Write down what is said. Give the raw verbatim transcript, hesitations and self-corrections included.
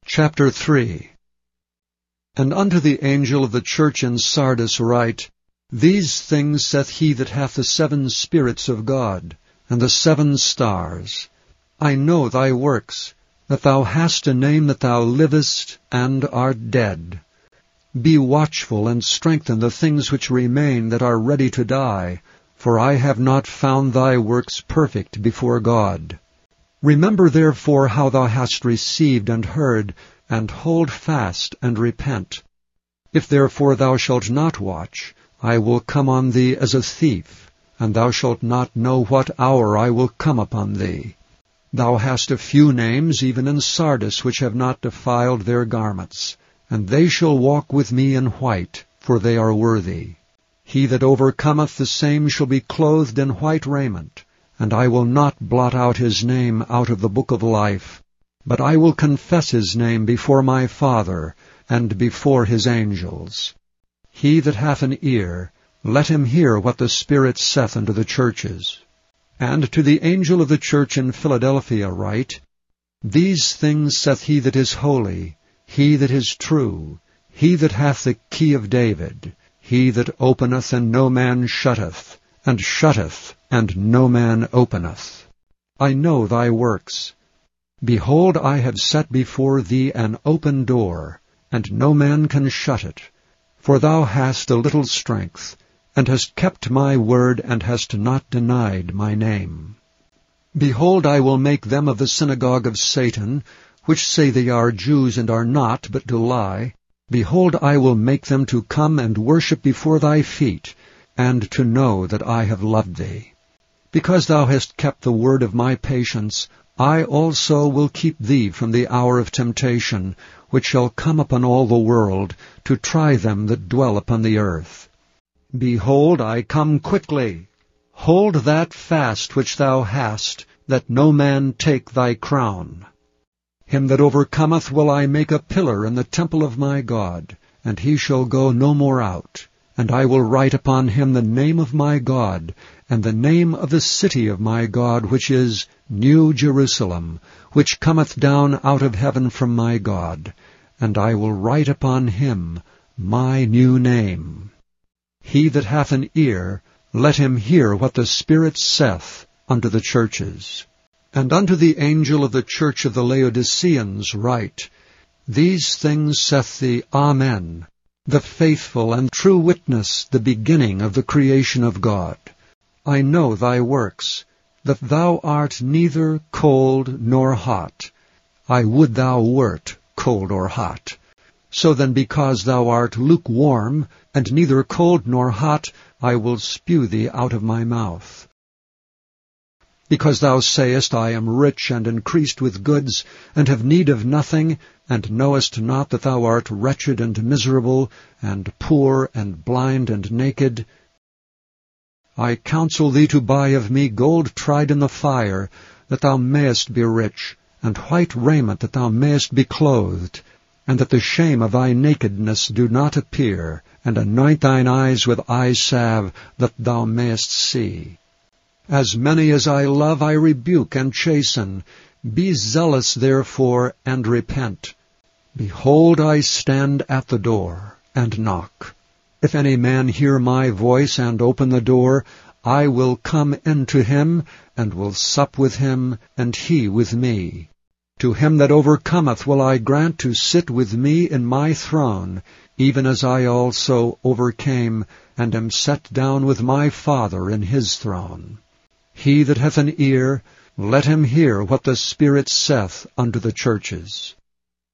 Chapter three. And unto the angel of the church in Sardis write, These things saith he that hath the seven spirits of God, and the seven stars. I know thy works, that thou hast a name that thou livest, and art dead. Be watchful, and strengthen the things which remain that are ready to die, for I have not found thy works perfect before God. Remember therefore how thou hast received and heard, and hold fast and repent. If therefore thou shalt not watch, I will come on thee as a thief, and thou shalt not know what hour I will come upon thee. Thou hast a few names even in Sardis which have not defiled their garments, and they shall walk with me in white, for they are worthy. He that overcometh, the same shall be clothed in white raiment, and I will not blot out his name out of the book of life, but I will confess his name before my Father, and before his angels. He that hath an ear, let him hear what the Spirit saith unto the churches. And to the angel of the church in Philadelphia write, These things saith he that is holy, he that is true, he that hath the key of David, he that openeth and no man shutteth, and shutteth and no man openeth. I know thy works. Behold, I have set before thee an open door, and no man can shut it. For thou hast a little strength, and hast kept my word, and hast not denied my name. Behold, I will make them of the synagogue of Satan, which say they are Jews and are not, but do lie. Behold, I will make them to come and worship before thy feet, and to know that I have loved thee. Because thou hast kept the word of my patience, I also will keep thee from the hour of temptation, which shall come upon all the world, to try them that dwell upon the earth. Behold, I come quickly. Hold that fast which thou hast, that no man take thy crown. Him that overcometh will I make a pillar in the temple of my God, and he shall go no more out. And I will write upon him the name of my God, and the name of the city of my God, which is New Jerusalem, which cometh down out of heaven from my God. And I will write upon him my new name. He that hath an ear, let him hear what the Spirit saith unto the churches. And unto the angel of the church of the Laodiceans write, These things saith the Amen, the faithful and true witness, the beginning of the creation of God. I know thy works, that thou art neither cold nor hot. I would thou wert cold or hot. So then, because thou art lukewarm, and neither cold nor hot, I will spew thee out of my mouth. Because thou sayest, I am rich and increased with goods, and have need of nothing, and knowest not that thou art wretched and miserable, and poor, and blind, and naked, I counsel thee to buy of me gold tried in the fire, that thou mayest be rich, and white raiment, that thou mayest be clothed, and that the shame of thy nakedness do not appear, and anoint thine eyes with eye salve, that thou mayest see. As many as I love I rebuke and chasten. Be zealous therefore, and repent. Behold, I stand at the door, and knock. If any man hear my voice, and open the door, I will come into him, and will sup with him, and he with me. To him that overcometh will I grant to sit with me in my throne, even as I also overcame, and am set down with my Father in his throne. He that hath an ear, let him hear what the Spirit saith unto the churches.